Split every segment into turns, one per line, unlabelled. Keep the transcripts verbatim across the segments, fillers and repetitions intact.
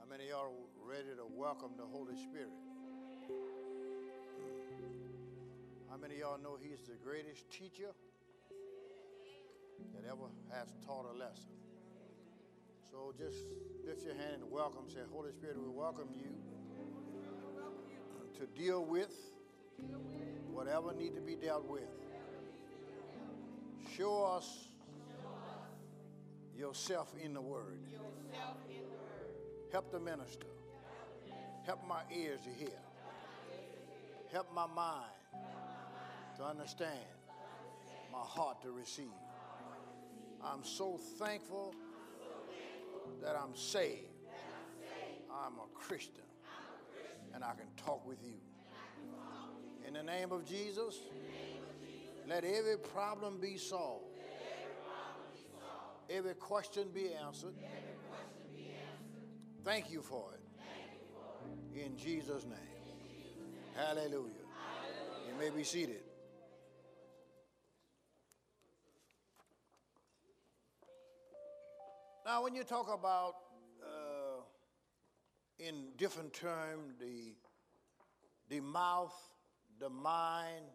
How many of y'all are ready to welcome the Holy Spirit? How many of y'all know he's the greatest teacher that ever has taught a lesson? So just lift your hand and welcome. Say, Holy Spirit, we welcome you to deal with whatever need to be dealt with. Show us yourself in the Word. Help the minister. Help my ears to hear. Help my mind to understand. My heart to receive. I'm so thankful that I'm saved. I'm a Christian. And I can talk with you. In the name of Jesus, let every problem be solved. Every question be answered. Thank you for it. In Jesus' name. Hallelujah. You may be seated. Now, when you talk about, uh, in different terms, the, the mouth, the mind,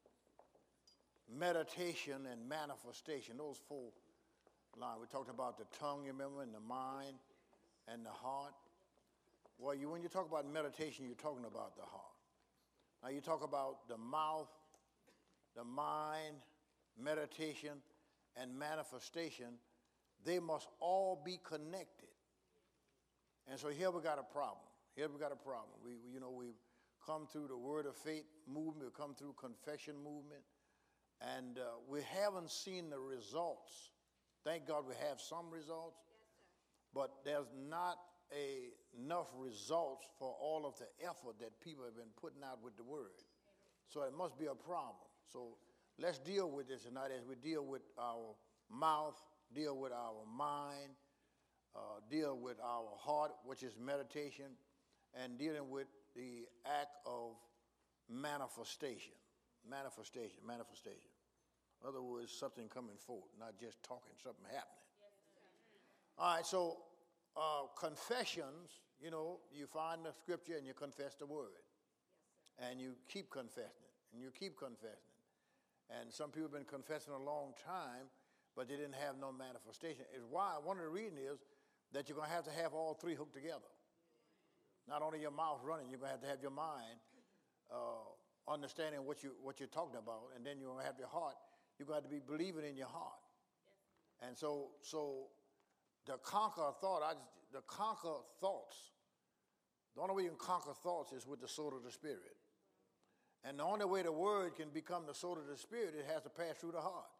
meditation, and manifestation, those four lines. We talked about the tongue, you remember, and the mind, and the heart. Well, you, when you talk about meditation, you're talking about the heart. Now, you talk about the mouth, the mind, meditation, and manifestation. They must all be connected. And so here we got a problem. Here we got a problem. We, we you know, we've come through the Word of Faith movement. We've come through confession movement. And uh, we haven't seen the results. Thank God we have some results. Yes, sir. But there's not a, enough results for all of the effort that people have been putting out with the Word. Amen. So it must be a problem. So let's deal with this tonight as we deal with our mouth, deal with our mind, uh, deal with our heart, which is meditation, and dealing with the act of manifestation. Manifestation, manifestation. In other words, something coming forth, not just talking, something happening. Yes, all right, so uh, confessions, you know, you find the scripture and you confess the word. Yes, and you keep confessing it, and you keep confessing it. And some people have been confessing a long time, but they didn't have no manifestation. It's why, one of the reasons is that you're going to have to have all three hooked together. Not only your mouth running, you're going to have to have your mind uh, understanding what, you, what you're talking about, and then you're going to have your heart. You're going to have to be believing in your heart. Yes. And so so the conquer thought, I just, the conquer thoughts, the only way you can conquer thoughts is with the sword of the Spirit. And the only way the word can become the sword of the Spirit, it has to pass through the heart.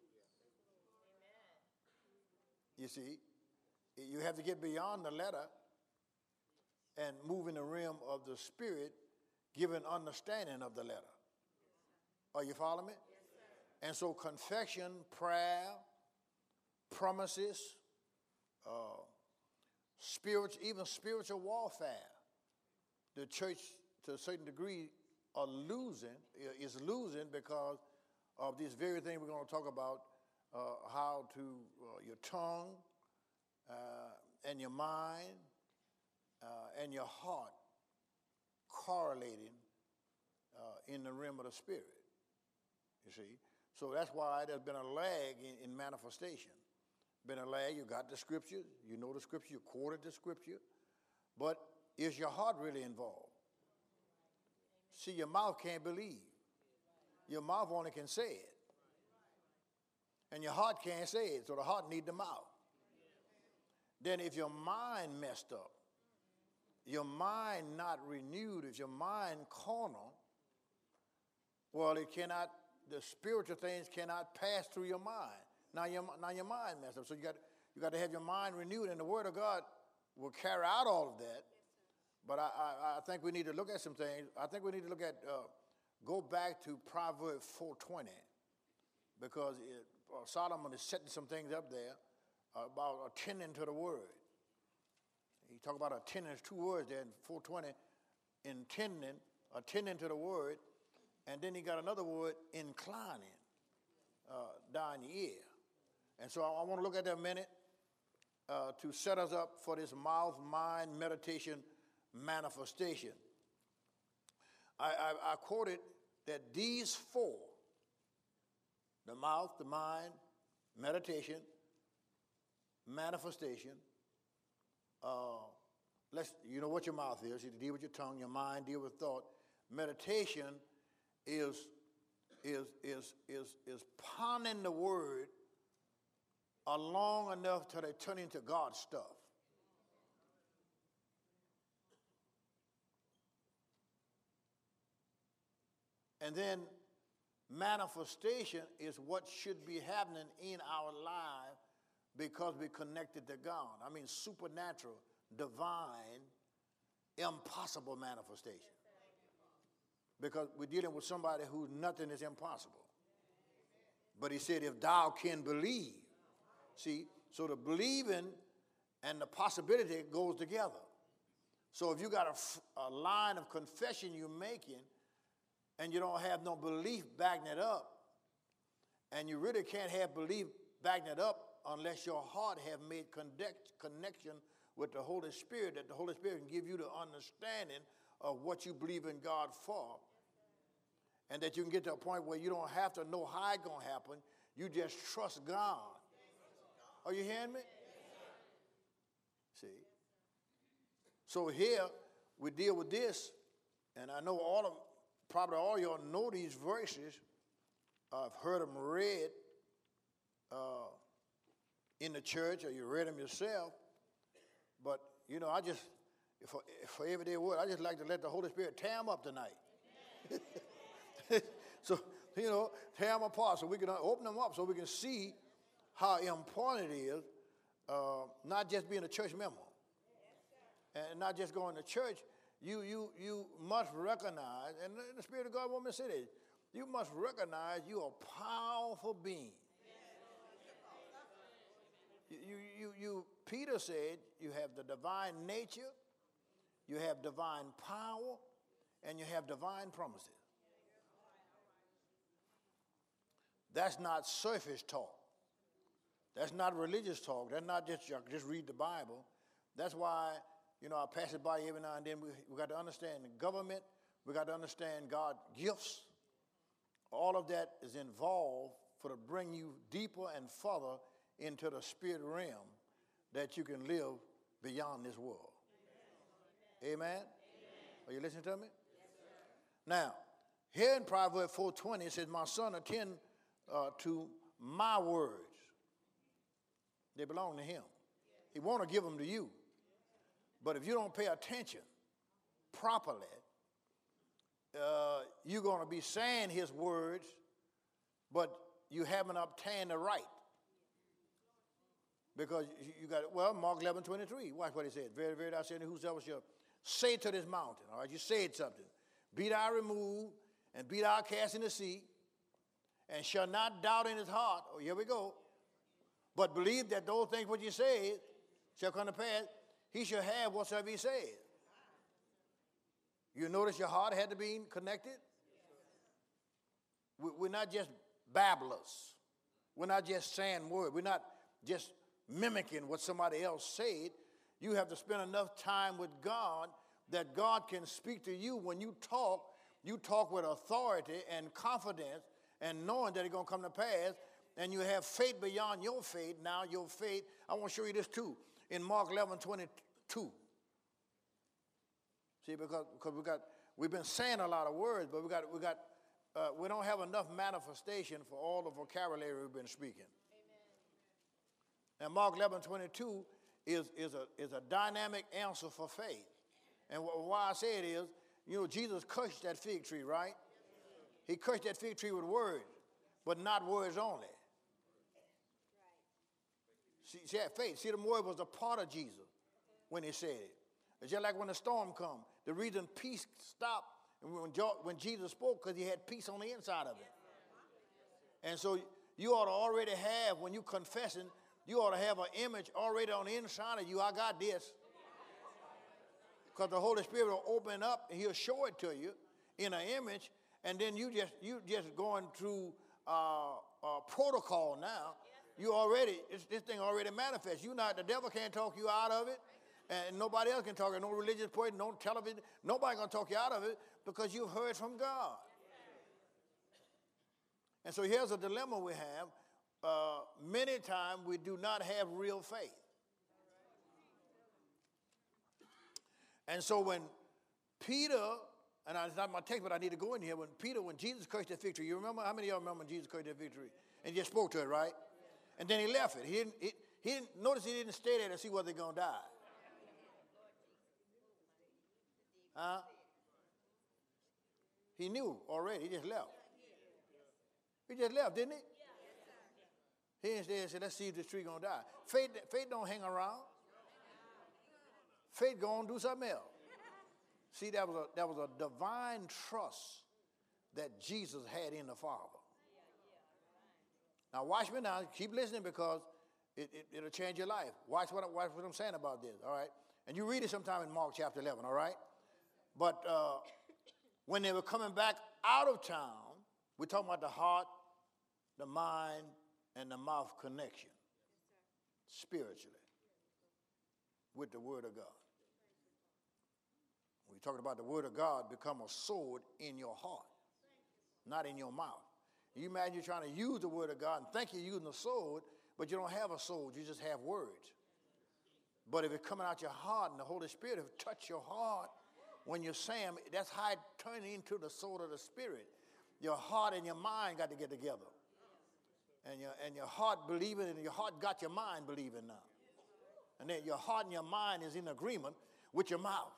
You see, you have to get beyond the letter and move in the realm of the Spirit, giving understanding of the letter. Are you following me? Yes, sir. And so confession, prayer, promises, uh, spiritual, even spiritual warfare, the church to a certain degree are losing, is losing because of this very thing we're going to talk about. Uh, how to, uh, your tongue uh, and your mind uh, and your heart correlating uh, in the realm of the Spirit, you see. So that's why there's been a lag in, in manifestation. Been a lag, you got the scripture, you know the scripture, you quoted the scripture, but is your heart really involved? See, your mouth can't believe. Your mouth only can say it. And your heart can't say it, so the heart needs the mouth. Then if your mind messed up, your mind not renewed, if your mind carnal, well, it cannot, the spiritual things cannot pass through your mind. Now your, now your mind messed up. So you got, you got to have your mind renewed, and the Word of God will carry out all of that. But I, I, I think we need to look at some things. I think we need to look at, uh, go back to Proverbs four twenty, because it, uh, Solomon is setting some things up there about attending to the word. He talk about attending, there's two words there in four twenty, intending, attending to the word, and then he got another word, inclining, uh, down the ear. And so I, I want to look at that a minute. uh, to set us up for this mouth, mind, meditation, manifestation. I, I, I quoted that these four, the mouth, the mind, meditation, manifestation, uh, let's, you know what your mouth is. You deal with your tongue, your mind, deal with thought. Meditation is, is, is, is, is pondering the word uh, long enough till they turn into God's stuff. And then manifestation is what should be happening in our life because we're connected to God. I mean, supernatural, divine, impossible manifestation. Because we're dealing with somebody who nothing is impossible. But he said, if thou can believe. See, so the believing and the possibility goes together. So if you got a, a line of confession you're making and you don't have no belief backing it up, and you really can't have belief backing it up unless your heart have made connect, connection with the Holy Spirit, that the Holy Spirit can give you the understanding of what you believe in God for, and that you can get to a point where you don't have to know how it's going to happen. You just trust God. Are you hearing me? See? So here we deal with this, and I know all of probably all of y'all know these verses. I've heard them read uh, in the church, or you read them yourself. But, you know, I just, for, for everyday word, I just like to let the Holy Spirit tear them up tonight. So, you know, tear them apart so we can open them up so we can see how important it is, uh, not just being a church member and not just going to church. You, you, you must recognize, and the Spirit of God wants me to say this, you must recognize you're a powerful being. You, you, you, you, Peter said you have the divine nature, you have divine power, and you have divine promises. That's not surface talk. That's not religious talk. That's not just, just read the Bible. That's why, you know, I pass it by every now and then. We, we got to understand the government. We got to understand God's gifts. All of that is involved for to bring you deeper and further into the spirit realm that you can live beyond this world. Amen? Amen? Amen. Are you listening to me? Yes, sir. Now, here in Proverbs four twenty, it says, my son, attend uh, to my words. They belong to him. He want to give them to you. But if you don't pay attention properly, uh, you're going to be saying his words, but you haven't obtained the right. Because you, you got, well, Mark eleven twenty-three, watch what he said. Very, very, I say, whosoever shall say to this mountain, all right, you said something. Be thou removed, and be thou cast in the sea, and shall not doubt in his heart, oh, here we go, but believe that those things which he said shall come to pass, he shall have whatsoever he said. You notice your heart had to be connected? We're not just babblers. We're not just saying words. We're not just mimicking what somebody else said. You have to spend enough time with God that God can speak to you. When you talk, you talk with authority and confidence and knowing that it's going to come to pass, and you have faith beyond your faith. Now your faith, I want to show you this too, in Mark eleven twenty-two. See, because, because we got, we've been saying a lot of words, but we got, we got, uh, we don't have enough manifestation for all the vocabulary we've been speaking. Amen. Now, Mark eleven twenty-two is, is, a, is a dynamic answer for faith. And wh- why I say it is, you know, Jesus cursed that fig tree, right? He cursed that fig tree with words, but not words only. She, she had faith. See, the word was a part of Jesus when he said it. It's just like when the storm comes. The reason peace stopped when, when Jesus spoke, because he had peace on the inside of it. And so you ought to already have, when you confessing, you ought to have an image already on the inside of you. I got this. Because the Holy Spirit will open up and he'll show it to you in an image, and then you just you just going through uh, uh, protocol now You already, this, this thing already manifests. You not, the devil can't talk you out of it, and nobody else can talk you. No religious person, no television, nobody gonna talk you out of it because you've heard from God. And so here's a dilemma we have. Uh, many times we do not have real faith. And so when Peter, and it's not my text, but I need to go in here. When Peter, when Jesus cursed that fig tree, you remember? How many of y'all remember when Jesus cursed that fig tree? And he just spoke to it, right? And then he left it. He didn't, he, he didn't notice he didn't stay there to see whether they're going to die. Huh? He knew already. He just left. He just left, didn't he? He didn't stay and said, let's see if this tree going to die. Faith, faith don't hang around. Faith go on do something else. See, that was a, that was a divine trust that Jesus had in the Father. Now watch me now. Keep listening because it, it, it'll change your life. Watch what, watch what I'm saying about this, all right? And you read it sometime in Mark chapter eleven, all right? But uh, when they were coming back out of town, we're talking about the heart, the mind, and the mouth connection spiritually with the Word of God. We're talking about the Word of God become a sword in your heart, not in your mouth. You imagine you're trying to use the Word of God and think you're using a sword, but you don't have a sword. You just have words. But if it's coming out your heart and the Holy Spirit have touched your heart when you're saying, that's how it turns into the sword of the Spirit. Your heart and your mind got to get together. And your, and your heart believing, and your heart got your mind believing now. And then your heart and your mind is in agreement with your mouth.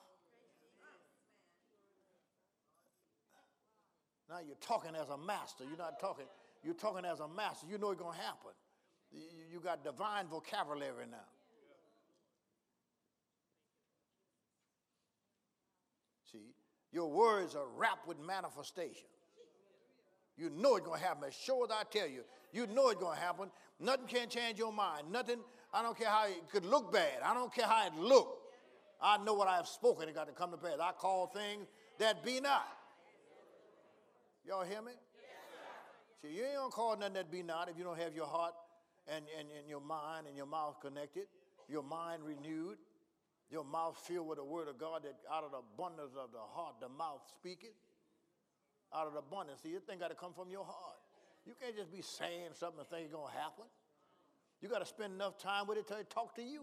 Now you're talking as a master. You're not talking, you're talking as a master. You know it's going to happen. You, you got divine vocabulary now. See, your words are wrapped with manifestation. You know it's going to happen. As sure as I tell you, you know it's going to happen. Nothing can change your mind. Nothing, I don't care how it could look bad. I don't care how it looked. I know what I have spoken. It got to come to pass. I call things that be not. Y'all hear me? Yes, see, you ain't going to call nothing that be not if you don't have your heart and, and, and your mind and your mouth connected, your mind renewed, your mouth filled with the Word of God, that out of the abundance of the heart, the mouth speaketh. Out of the abundance. See, this thing got to come from your heart. You can't just be saying something and think it's going to happen. You got to spend enough time with it till it talk to you.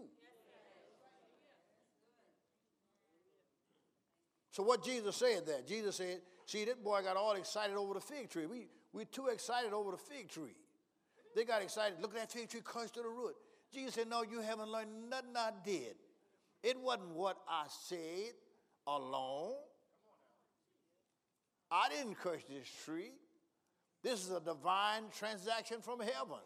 So what Jesus said there, Jesus said, see, that boy got all excited over the fig tree. We, we're too excited over the fig tree. They got excited. Look at that fig tree cursed to the root. Jesus said, no, you haven't learned nothing I did. It wasn't what I said alone. I didn't curse this tree. This is a divine transaction from heaven.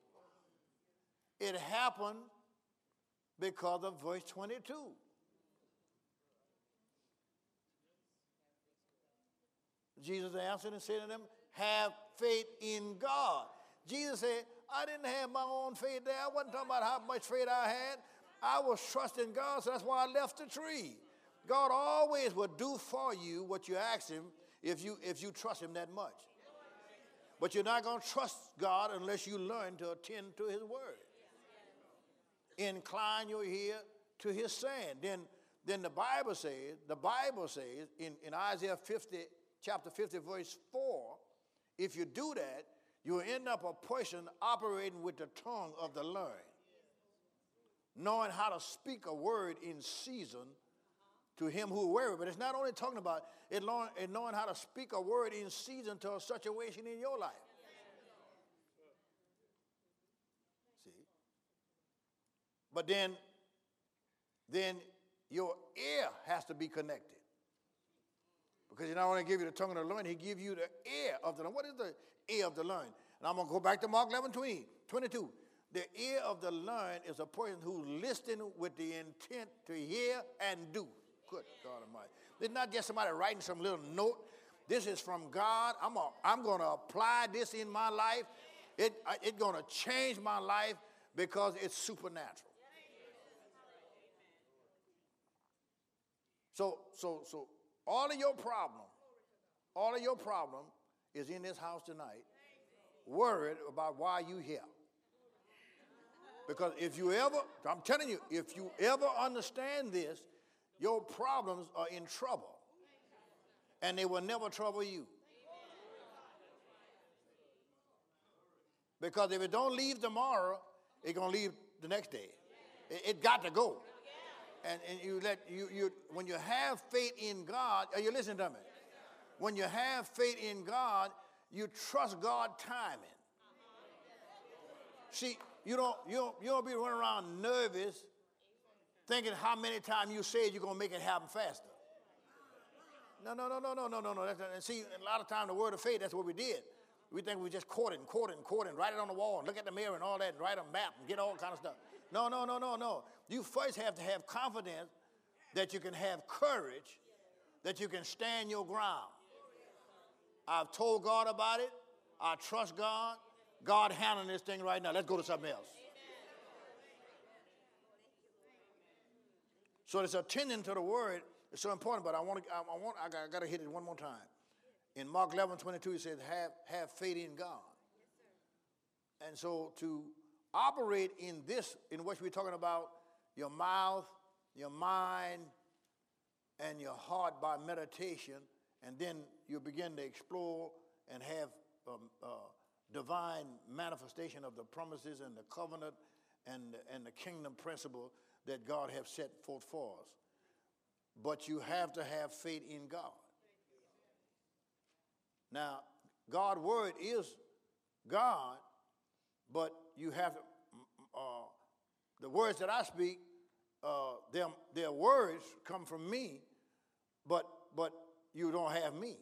It happened because of verse twenty-two. Jesus answered and said to them, have faith in God. Jesus said, I didn't have my own faith there. I wasn't talking about how much faith I had. I was trusting God, so that's why I left the tree. God always will do for you what you ask him if you, if you trust him that much. But you're not going to trust God unless you learn to attend to his word. Incline your ear to his saying. Then, then the Bible says, the Bible says in, in Isaiah fifty, chapter fifty, verse four, if you do that, you'll end up a person operating with the tongue of the learned, knowing how to speak a word in season to him who weary. But it's not only talking about it, knowing how to speak a word in season to a situation in your life. See? But then, then your ear has to be connected. Because he not only give you the tongue of the learned, he give you the ear of the learned. What is the ear of the learned? And I'm going to go back to Mark eleven, twenty, twenty-two. The ear of the learned is a person who's listening with the intent to hear and do. Good God Almighty. It's not just somebody writing some little note. This is from God. I'm, a, I'm going to apply this in my life. It, it's going to change my life because it's supernatural. So, so, so all of your problem, all of your problem is in this house tonight, worried about why you here. Because if you ever, I'm telling you, if you ever understand this, your problems are in trouble. And they will never trouble you. Because if it don't leave tomorrow, it's going to leave the next day. It, it got to go. And, and you let you you when you have faith in God, are you listening to me? When you have faith in God, you trust God timing. See, you don't you don't you don't be running around nervous, thinking how many times you said you're gonna make it happen faster. No, no, no, no, no, no, no, no. That's, and see, a lot of time the word of faith, that's what we did. We think we just quote it and quote it and quote it and write it on the wall and look at the mirror and all that and write a map and get all kind of stuff. No, no, no, no, no. You first have to have confidence that you can have courage, that you can stand your ground. I've told God about it. I trust God. God handling this thing right now. Let's go to something else. So this attending to the word is so important, but I want to, I, I want, I got, I got to hit it one more time. In Mark eleven twenty-two, it says, have, have faith in God. And so to operate in this, in which we're talking about your mouth, your mind, and your heart by meditation, and then you begin to explore and have um, uh, divine manifestation of the promises and the covenant and, and the kingdom principle that God has set forth for us. But you have to have faith in God. Now, God's word is God, but you have to, uh, the words that I speak, uh, their, their words come from me, but, but you don't have me.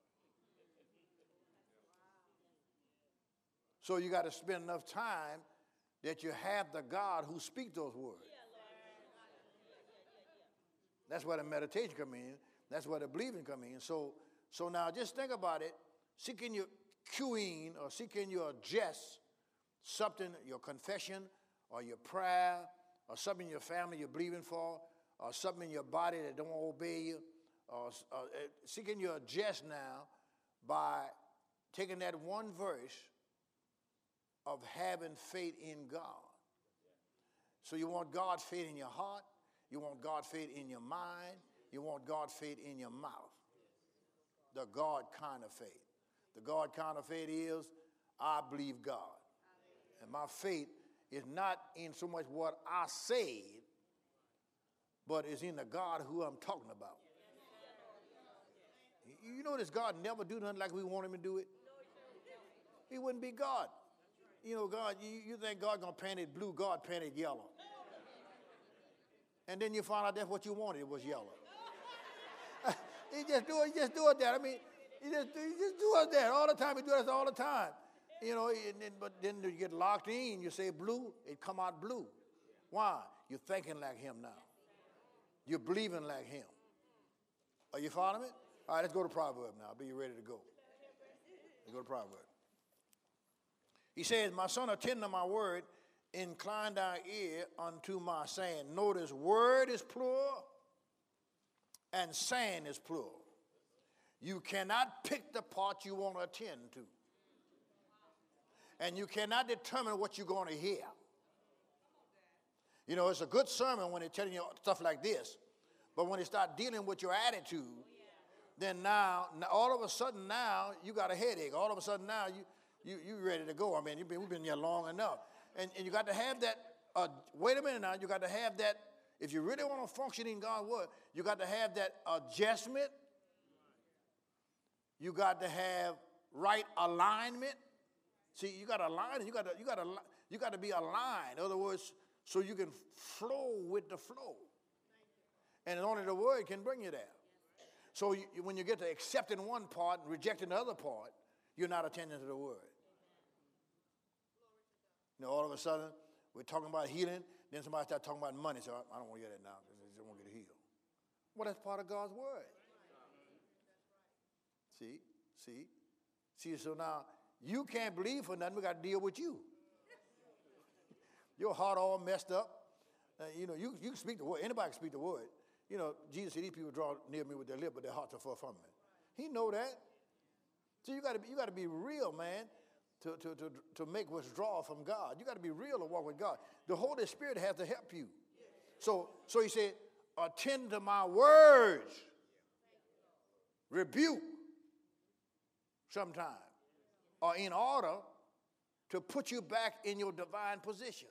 So you got to spend enough time that you have the God who speaks those words. That's where the meditation come in. That's where the believing come in. So, so now just think about it. Seeking your cueing or seeking your jest, something, your confession or your prayer or something in your family you're believing for or something in your body that don't obey you, or uh, seeking your jest now by taking that one verse of having faith in God. So you want God's faith in your heart. You want God's faith in your mind. You want God's faith in your mouth. The God kind of faith. The God kind of faith is, I believe God. And my faith is not in so much what I said, but it's in the God who I'm talking about. You notice God never do nothing like we want him to do it. He wouldn't be God. You know, God, you, you think God going to paint it blue, God painted yellow. And then you find out that's what you wanted, it was yellow. he just do it, he just do it that. I mean, he just, he just do it that all the time. He do it all the time. You know, and then, but then you get locked in, you say blue, it come out blue. Why? You're thinking like him now. You're believing like him. Are you following it? All right, let's go to Proverbs now. I'll be ready to go. Let's go to Proverbs. He says, my son, attend to my word, incline thy ear unto my saying. Notice, word is plural and saying is plural. You cannot pick the part you want to attend to. And you cannot determine what you're going to hear. You know, it's a good sermon when they're telling you stuff like this. But when they start dealing with your attitude, then now, now all of a sudden now, you got a headache. All of a sudden now, you you you ready to go. I mean, you've been, we've been here long enough. And, and you got to have that, uh, wait a minute now, you got to have that, if you really want to function in God's word, you got to have that adjustment. You got to have right alignment. See, you got to align, you got to, you got to, you got to be aligned. In other words, so you can flow with the flow. And only the word can bring you there. So you, when you get to accepting one part and rejecting the other part, you're not attending to the word. You know, all of a sudden, we're talking about healing, then somebody starts talking about money. So I, I don't want to hear that now because I don't want to get healed. Well, that's part of God's word. See, see, see, so now you can't believe for nothing. We got to deal with you. Your heart all messed up. Uh, you know, you, you can speak the word. Anybody can speak the word. You know, Jesus said, these people draw near me with their lip, but their hearts are far from me. He know that. So you got to you got to be real, man. to, to, to, to make withdrawal from God. You got to be real to walk with God. The Holy Spirit has to help you. So, so he said, attend to my words. Rebuke sometime. Or in order to put you back in your divine position.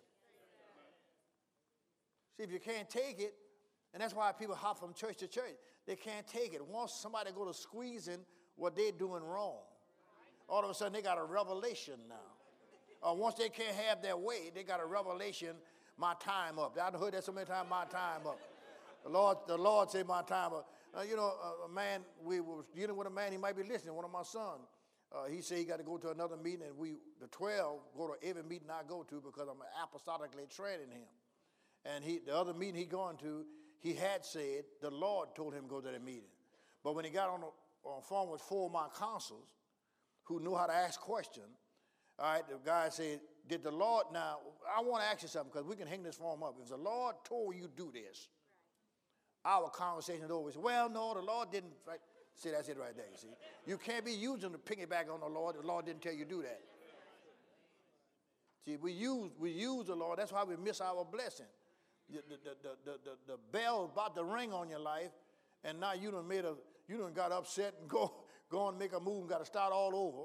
See, if you can't take it, and that's why people hop from church to church. They can't take it. Once somebody go to squeezing what they're doing wrong, all of a sudden they got a revelation now. Or once they can't have their way, they got a revelation, my time up. I've heard that so many times, my time up. The Lord, the Lord said my time up. Uh, you know, a, a man, we were dealing with a man, he might be listening, one of my sons. Uh, he said he got to go to another meeting, and we, the twelve, go to every meeting I go to because I'm apostolically training him. And he, the other meeting he gone to, he had said the Lord told him to go to that meeting. But when he got on the, on the phone with four of my consuls who knew how to ask questions, all right, the guy said, did the Lord, now, I want to ask you something because we can hang this form up. If the Lord told you do this, our conversation is over. Well, no, the Lord didn't. Right? See, that's it right there, you see. You can't be using the piggyback on the Lord. The Lord didn't tell you to do that. See, we use, we use the Lord. That's why we miss our blessing. The, the, the, the, the, the bell is about to ring on your life, and now you done made a, you done got upset and go, go and make a move and got to start all over.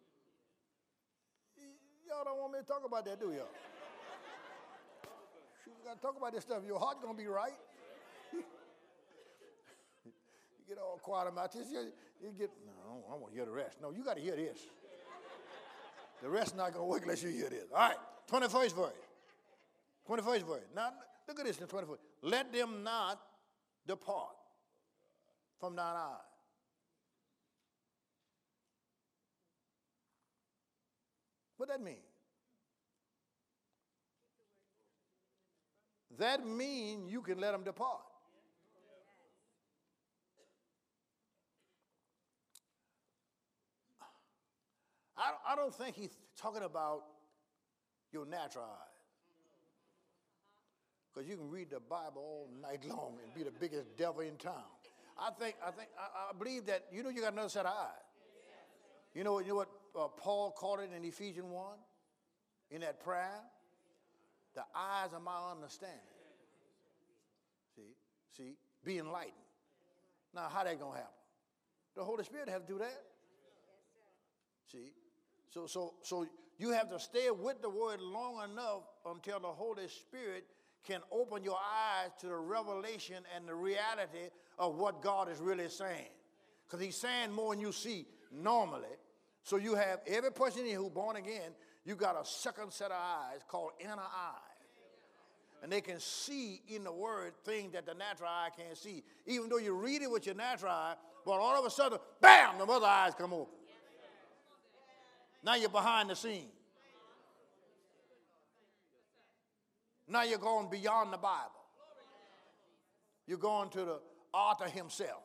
Y'all don't want me to talk about that, do y'all? You got to talk about this stuff. Your heart going to be right. You get all quiet about this. You, you get, no, I want to hear the rest. No, you got to hear this. The rest not going to work unless you hear this. All right, twenty-first verse. twenty-first verse. Now, look at this in the twenty-first. Let them not depart from thine eye. What that mean? That mean you can let them depart. I, I don't think he's talking about your natural eye. Because you can read the Bible all night long and be the biggest devil in town. I think, I think, I, I believe that, you know, you got another set of eyes. You know, you know what uh, Paul called it in Ephesians one, in that prayer? The eyes of my understanding. See, see, be enlightened. Now, how that gonna happen? The Holy Spirit have to do that. See, so so so you have to stay with the Word long enough until the Holy Spirit can open your eyes to the revelation and the reality of what God is really saying. Because he's saying more than you see normally. So you have every person here who's born again, you got a second set of eyes called inner eyes. And they can see in the Word things that the natural eye can't see. Even though you read it with your natural eye, but all of a sudden, bam, the other eyes come open. Now you're behind the scene. Now you're going beyond the Bible. You're going to the author himself.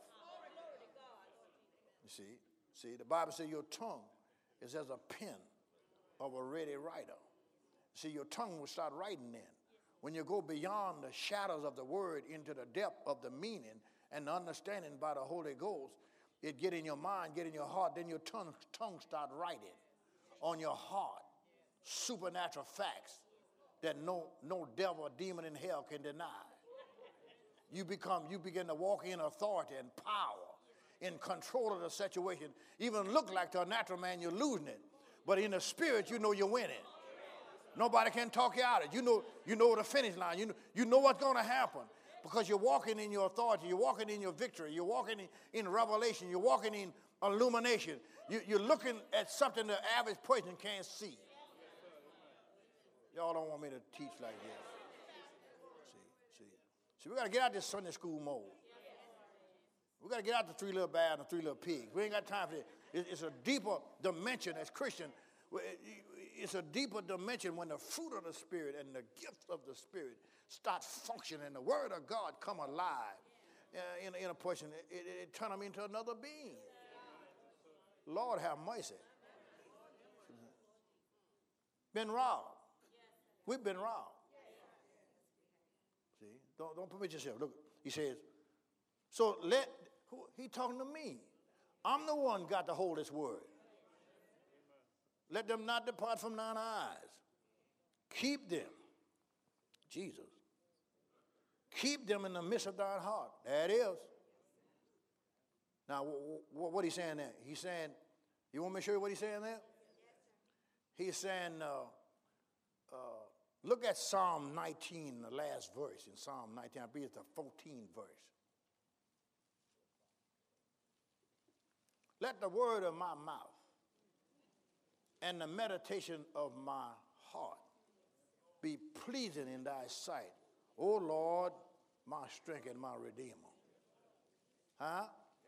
You see, see, the Bible says your tongue is as a pen of a ready writer. See, your tongue will start writing then. When you go beyond the shadows of the word into the depth of the meaning and the understanding by the Holy Ghost, it get in your mind, get in your heart, then your tongue, tongue start writing on your heart supernatural facts that no, no devil or demon in hell can deny. You become, you begin to walk in authority and power, in control of the situation. Even look like to a natural man you're losing it, but in the spirit you know you're winning. Nobody can talk you out of it. You know, you know the finish line. You know, you know what's going to happen because you're walking in your authority. You're walking in your victory. You're walking in, in revelation. You're walking in illumination. You, you're looking at something the average person can't see. Y'all don't want me to teach like this. See, see. See, we got to get out this Sunday school mode. We got to get out the three little bears and the three little pigs. We ain't got time for it. It's a deeper dimension as Christian. It's a deeper dimension when the fruit of the Spirit and the gift of the Spirit start functioning. The Word of God come alive uh, in, in a person. It, it, it turn them into another being. Lord have mercy. Been robbed. We've been robbed. See, don't, don't permit yourself. Look, he says, so let, who, he talking to me. I'm the one got to hold this word. Let them not depart from thine eyes. Keep them, Jesus. Keep them in the midst of thine heart. There it is. Now, what, what he's saying there? He's saying, you want me to show you what he's saying there? He's saying, uh, uh, look at Psalm nineteen, the last verse in Psalm nineteen. I believe it's the fourteenth verse. Let the word of my mouth and the meditation of my heart be pleasing in thy sight, O Lord, my strength and my redeemer. Huh?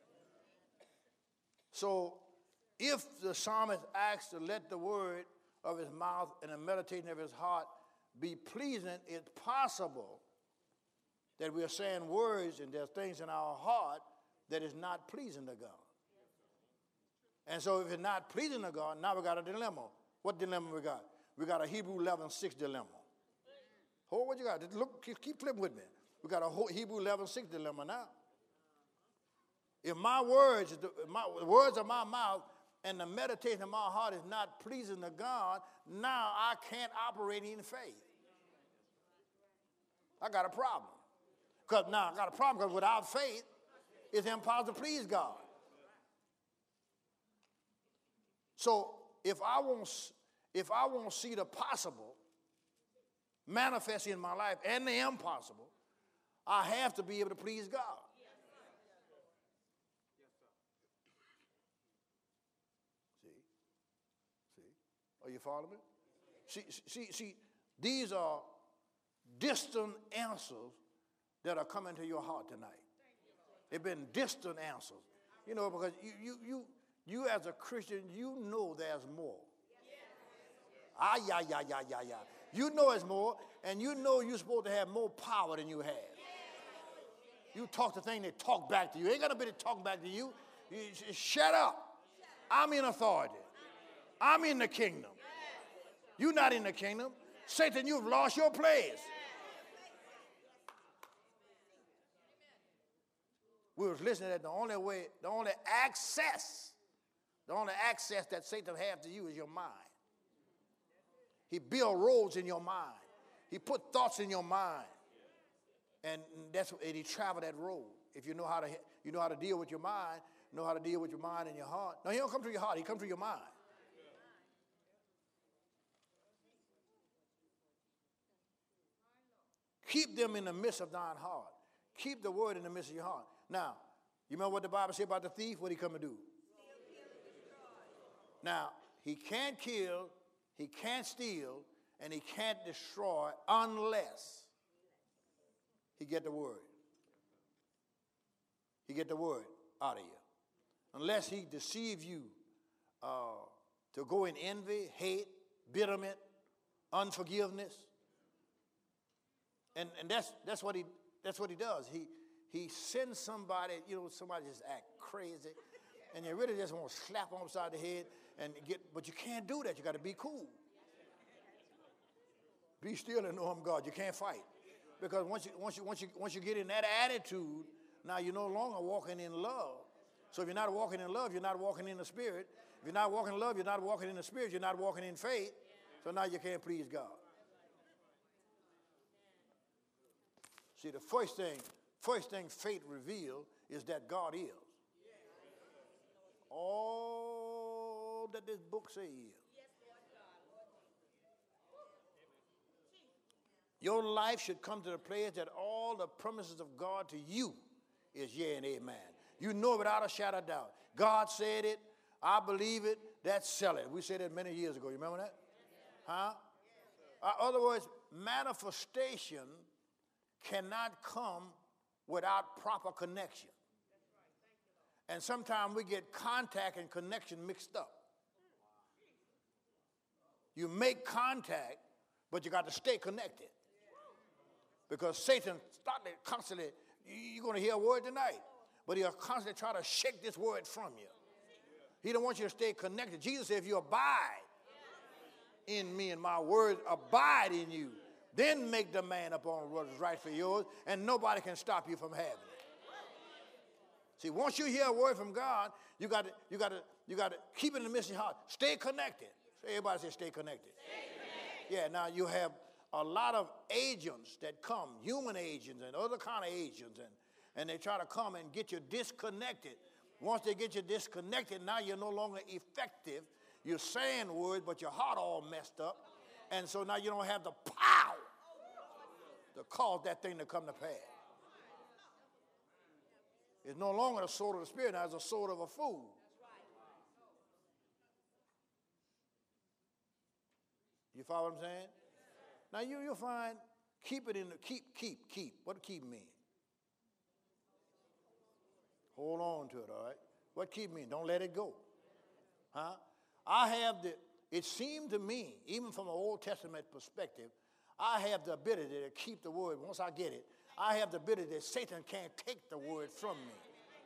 So, if the psalmist asks to let the word of his mouth and the meditation of his heart be pleasing, it's possible that we are saying words and there's things in our heart that is not pleasing to God. And so if it's not pleasing to God, now we got a dilemma. What dilemma we got? We got a Hebrew eleven six dilemma. Hold what you got. Just look, keep, keep flipping with me. We got a whole Hebrew eleven six dilemma now. If my words, the, my, the words of my mouth and the meditation of my heart is not pleasing to God, now I can't operate in faith. I got a problem. Because now I got a problem because without faith, it's impossible to please God. So if I want, if I want to see the possible manifest in my life and the impossible, I have to be able to please God. See? See? Are you following me? See, see, see, these are distant answers that are coming to your heart tonight. They've been distant answers. You know, because you, you, you, you as a Christian, you know there's more. Ah, yeah, yeah, yeah, yeah, yeah. You know it's more, and you know you're supposed to have more power than you have. You talk to things that talk back to you. Ain't got nobody to talk back to you. You shut up. I'm in authority. I'm in the kingdom. You're not in the kingdom. Satan, you've lost your place. We was listening that the only way, the only access, the only access that Satan has to you is your mind. He built roads in your mind. He put thoughts in your mind. And that's and he traveled that road. If you know how to you know how to deal with your mind, know how to deal with your mind and your heart. No, he don't come through your heart, he comes through your mind. Keep them in the midst of thine heart. Keep the word in the midst of your heart. Now, you remember what the Bible said about the thief? What did he come to do? Now, he can't kill, he can't steal, and he can't destroy unless he get the word. He get the word out of you. Unless he deceive you uh, to go in envy, hate, bitterment, unforgiveness. And, and that's, that's, what he, that's what he does. He, he sends somebody, you know, somebody just act crazy, and you really just want to slap them upside the head and get, but you can't do that. You got to be cool. Be still and know I'm God. You can't fight. Because once you, once, you, once, you, once you get in that attitude, now you're no longer walking in love. So if you're not walking in love, you're not walking in the Spirit. If you're not walking in love, you're not walking in the Spirit. You're not walking in faith. So now you can't please God. See, the first thing, first thing faith reveals is that God is. All that this book says is. Your life should come to the place that all the promises of God to you is yea and amen. You know it without a shadow of doubt. God said it. I believe it. That's sell it. We said that many years ago. You remember that? Huh? Uh, in other words, manifestation cannot come without proper connection. And sometimes we get contact and connection mixed up. You make contact, but you got to stay connected. Because Satan started constantly, you're going to hear a word tonight, but he'll constantly try to shake this word from you. He don't want you to stay connected. Jesus said, if you abide in me and my word abide in you, then make the man upon what is right for yours, and nobody can stop you from having it. See, once you hear a word from God, you got to, you got to, you got to keep it in the midst of your heart. Stay connected. Everybody say stay connected. Stay connected. Yeah, now you have a lot of agents that come, human agents and other kind of agents, and, and they try to come and get you disconnected. Once they get you disconnected, now you're no longer effective. You're saying words, but your heart all messed up. And so now you don't have the power to cause that thing to come to pass. It's no longer the sword of the Spirit, now it's the sword of a fool. You follow what I'm saying? Now you, you'll find, keep it in the, keep, keep, keep. What do keep mean? Hold on to it, all right? What keep mean? Don't let it go. Huh? I have the, it seemed to me, even from an Old Testament perspective, I have the ability to keep the word. Once I get it, I have the ability that Satan can't take the word from me.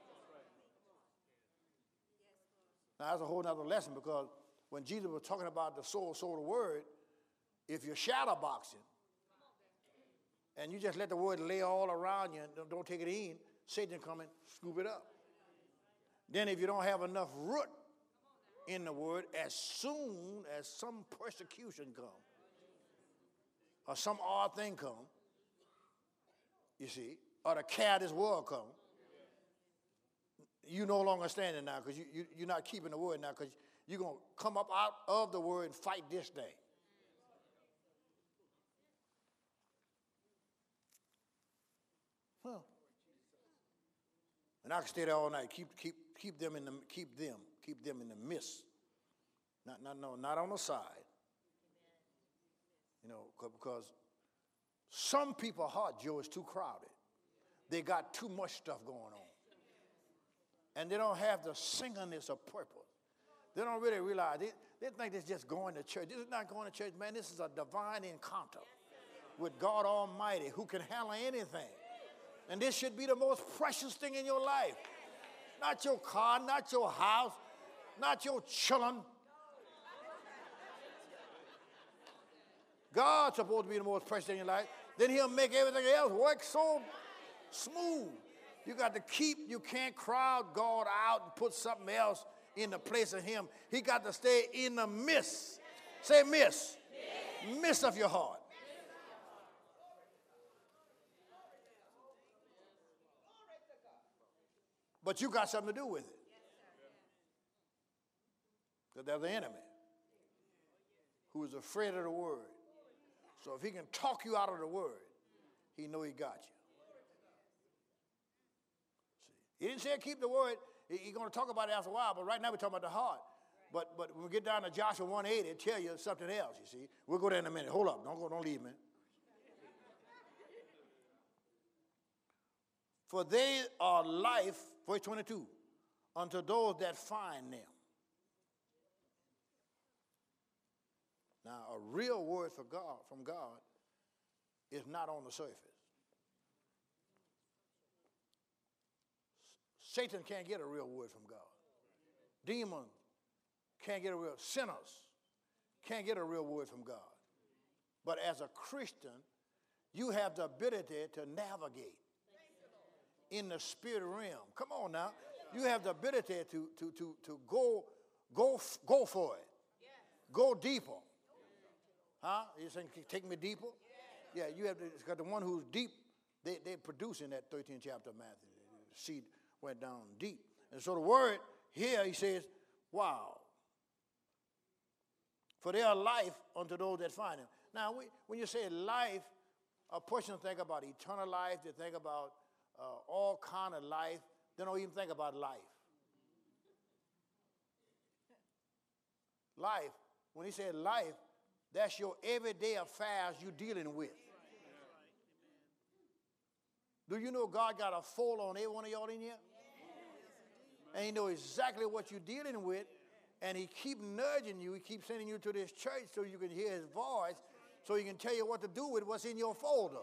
Now, that's a whole other lesson, because when Jesus was talking about the soul, soul of the word, if you're shadow boxing and you just let the word lay all around you and don't, don't take it in, Satan come and scoop it up. Then if you don't have enough root in the word, as soon as some persecution comes or some odd thing come, you see, or the care of this world come, you no longer standing now, because you, you, you're not keeping the word now, because you're going to come up out of the word and fight this thing. Huh. And I can stay there all night. Keep, keep, keep them in the, keep them, keep them in the midst. Not, not, no, not on the side. You know, because some people's heart, Joe, is too crowded. They got too much stuff going on. And they don't have the singleness of purpose. They don't really realize, they, they think it's just going to church. This is not going to church, man. This is a divine encounter with God Almighty, who can handle anything. And this should be the most precious thing in your life. Not your car, not your house, not your children. God's supposed to be the most precious thing in your life. Then he'll make everything else work so smooth. You got to keep, you can't crowd God out and put something else in the place of him. He got to stay in the midst. Say midst. Midst, midst of your heart. But you got something to do with it. Because there's an enemy who is afraid of the word. So if he can talk you out of the word, he know he got you. See, he didn't say keep the word. He, he's going to talk about it after a while, but right now we're talking about the heart. But but when we get down to Joshua one eight, it'll tell you something else, you see. We'll go there in a minute. Hold up. Don't go, don't leave, man. For they are life, verse twenty-two, unto those that find them. Now, a real word for God, from God is not on the surface. Satan can't get a real word from God. Demons can't get a real, sinners can't get a real word from God. But as a Christian, you have the ability to navigate in the spirit realm. Come on now. You have the ability to, to, to, to go, go, go for it. Go deeper. Huh? You saying take me deeper? Yeah, you have to, because the one who's deep, they, they produce in that thirteenth chapter of Matthew. The seed went down deep. And so the word here, he says, wow. For they are life unto those that find him. Now, we, when you say life, a person think about eternal life, they think about uh, all kind of life. They don't even think about life. Life, when he said life, that's your everyday affairs you're dealing with. Do you know God got a fold on every one of y'all in here? And he knows exactly what you're dealing with, and he keeps nudging you. He keeps sending you to this church so you can hear his voice, so he can tell you what to do with what's in your folder.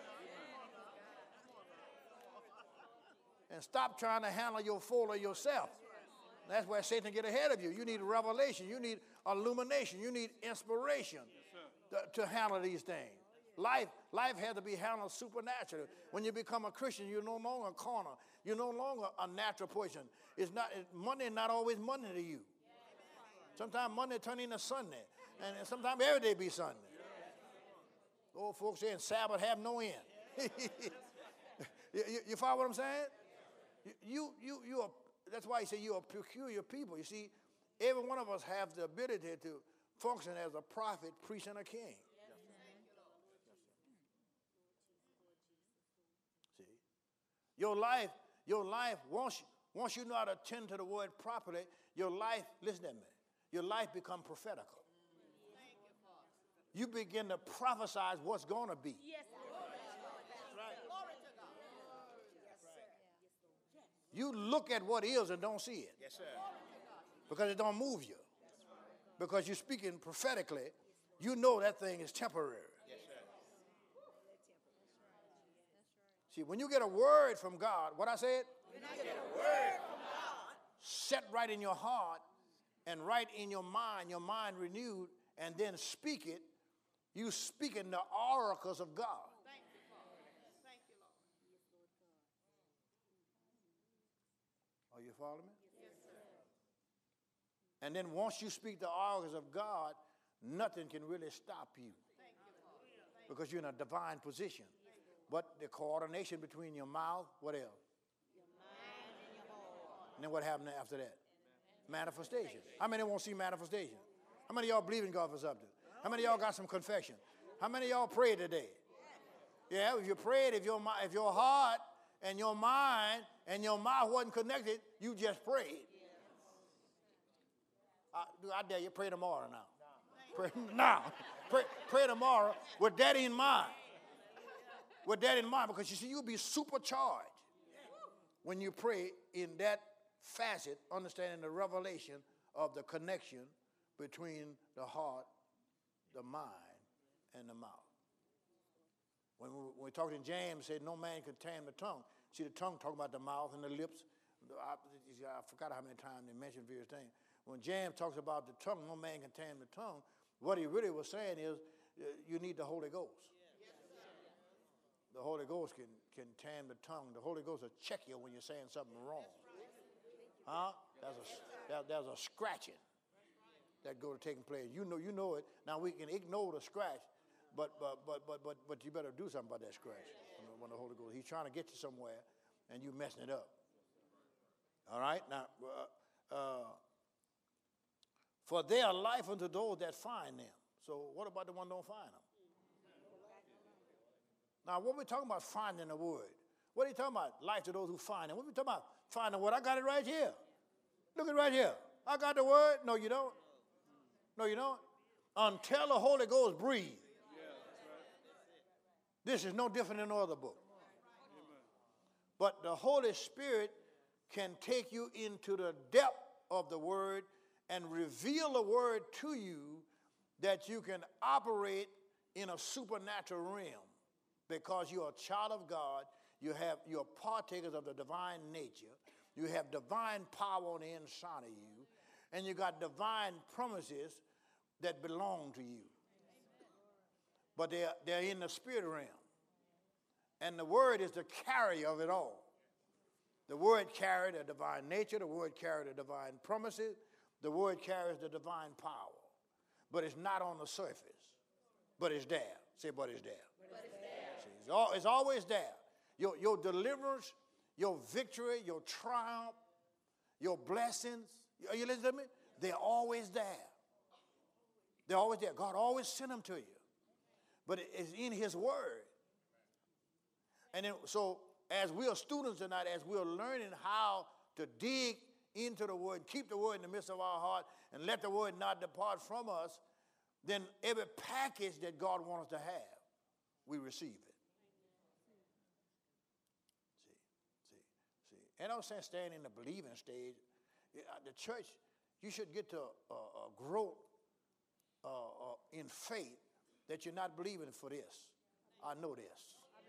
And stop trying to handle your folder yourself. That's where Satan get ahead of you. You need revelation. You need illumination. You need inspiration to, to handle these things. Life, life has to be handled supernaturally. When you become a Christian, you're no longer a corner. You're no longer a natural person. It's not, it, money is not always money to you. Sometimes money turns into Sunday. And, and sometimes every day be Sunday. Old folks saying Sabbath have no end. you, you, you follow what I'm saying? You, you, you are, that's why he said you're a peculiar people. You see, every one of us have the ability to function as a prophet, priest, and a king. See, your life, your life, once, once you know how to attend to the word properly, your life, listen to me, your life become prophetical. You begin to prophesy what's going to be.
Yes, right. Glory to God. Yes, sir.
You look at what is and don't see it.
Yes, sir.
Because it don't move you. Because you're speaking prophetically, you know that thing is temporary.
Yes, sir.
See, when you get a word from God, what I said?
When I get a word from God,
set right in your heart and right in your mind, your mind renewed, and then speak it. You speaking the oracles of God.
thank you, Father. Thank you, Lord.
Are you following me?
Yes, sir.
And then once you speak the oracles of God, nothing can really stop you.
Thank you, Father. Thank
Because you're in a divine position. But the coordination between your mouth, what else?
your mind and your heart.
And then what happened after that? Manifestation. How many want to see manifestation? How many of y'all believe in God for something? How many of y'all got some confession? How many of y'all prayed today? Yeah, if you prayed, if your, if your heart and your mind and your mouth wasn't connected, you just prayed. I, I dare you, pray tomorrow now. Pray now. Pray, pray tomorrow with that in mind. With that in mind, because you see, you'll be supercharged when you pray in that facet, understanding the revelation of the connection between the heart, the mind, and the mouth. When we, when we talked in James, it said no man can tame the tongue. See, the tongue talking about the mouth and the lips. I, I forgot how many times they mentioned various things. When James talks about the tongue, no man can tame the tongue, what he really was saying is uh, you need the Holy Ghost. The Holy Ghost can, can tame the tongue. The Holy Ghost will check you when you're saying something wrong. Huh? There's a, there, there's a scratching that go to taking place. You know, you know it. Now we can ignore the scratch, but but but but but but you better do something about that scratch. When the, when the Holy Ghost, he's trying to get you somewhere, and you messing it up. All right. Now, uh, uh, for they are life unto those that find them. So what about the one who don't find them? Now, what we talking about finding the word? What are you talking about? Life to those who find them. What are we talking about? Finding the word. I got it right here. Look at it right here. I got the word. No, you don't. No, you don't. Until the Holy Ghost breathes. This is no different than no other book. But the Holy Spirit can take you into the depth of the word and reveal the word to you that you can operate in a supernatural realm. Because you're a child of God, you have, you're partakers of the divine nature, you have divine power on the inside of you, and you got divine promises that belong to you. But they're, they're in the spirit realm. And the word is the carrier of it all. The word carried a divine nature, the word carried the divine promises, the word carries the divine power. But it's not on the surface, but it's there. Say, but it's there.
But it's there.
It's, all, it's always there. Your, your deliverance, your victory, your triumph, your blessings, are you listening to me? They're always there. They're always there. God always sent them to you. But it's in his word. And then, so as we are students tonight, as we are learning how to dig into the word, keep the word in the midst of our heart, and let the word not depart from us, then every package that God wants us to have, we receive it. See, see, see. And I'm saying stand in the believing stage. The church, you should get to a, a growth uh, uh, in faith that you're not believing for this. I know this.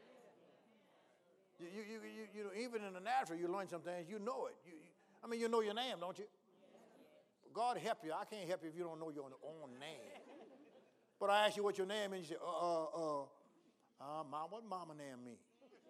You, you, you, you, you know, even in the natural, you learn some things. You know it. You, you, I mean, you know your name, don't you? God help you. I can't help you if you don't know your own name. But I ask you what your name is, you say, uh, uh, uh, uh, mom, what mama name me?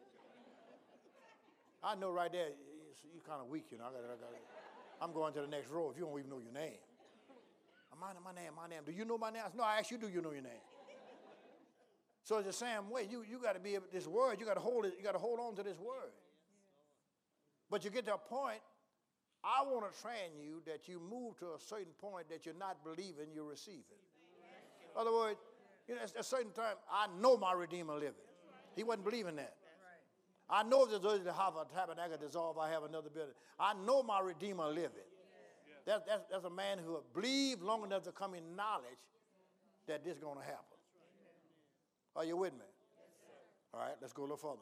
I know right there, you're kind of weak, you know. I gotta, I gotta, I'm going to the next row if you don't even know your name. My, my name, my name. Do you know my name? I said, no, I asked you, do you know your name? So it's the same way. You, you got to be able, this word, you got to hold it, you got to hold on to this word. But you get to a point, I want to train you that you move to a certain point that you're not believing, you're receiving. In other words, you know, at a certain time, I know my Redeemer living. He wasn't believing that. I know if there's a half a tabernacle dissolve, I have another building. I know my Redeemer living. That, that's, that's a man who believed long enough to come in knowledge that this is going to happen. Are you with me? All right, let's go a little further.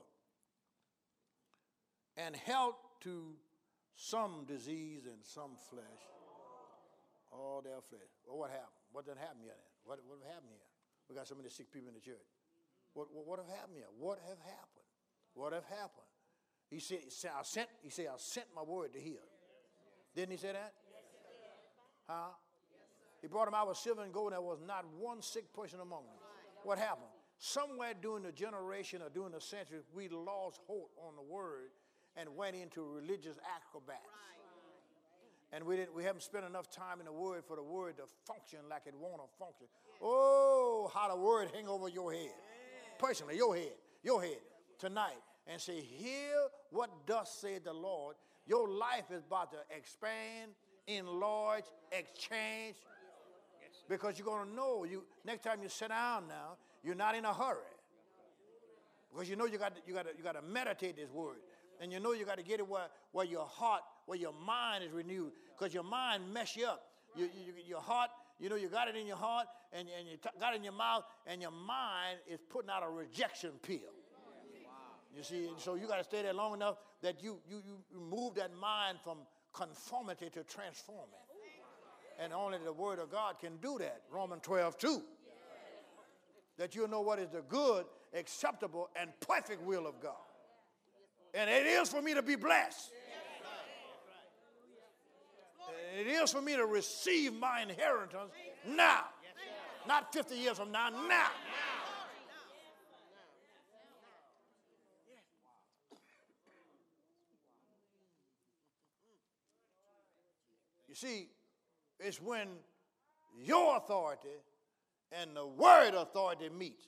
And health to some disease and some flesh, all their flesh. Well, what happened? What did happen here then? What, what happened here? We got so many sick people in the church. What, what, what have happened here? What have happened? What have happened? He said, he said, I sent, he said, I sent my word to heal. Didn't he say that? Huh? He brought them out with silver and gold, and there was not one sick person among them. What happened? Somewhere during the generation or during the century, we lost hope on the word and went into religious acrobats. And we didn't, we haven't spent enough time in the word for the word to function like it want to function. Oh, how the word hang over your head. Personally, your head, your head tonight. And say, hear what thus said the Lord. Your life is about to expand, enlarge, exchange. Because you're going to know, you next time you sit down now, you're not in a hurry. Because you know you got you got you got to meditate this word. And you know you got to get it where, where your heart, where your mind is renewed. Because your mind mess you up. You, you, your heart, you know, you got it in your heart, and, and you t- got it in your mouth, and your mind is putting out a rejection pill. You see, and so you got to stay there long enough that you, you, you move that mind from conformity to transforming. And only the word of God can do that. Romans twelve two. That you'll know what is the good, acceptable, and perfect will of God. And it is for me to be blessed. And it is for me to receive my inheritance now. Not fifty years from now, now. You see, it's when your authority and the word authority meets.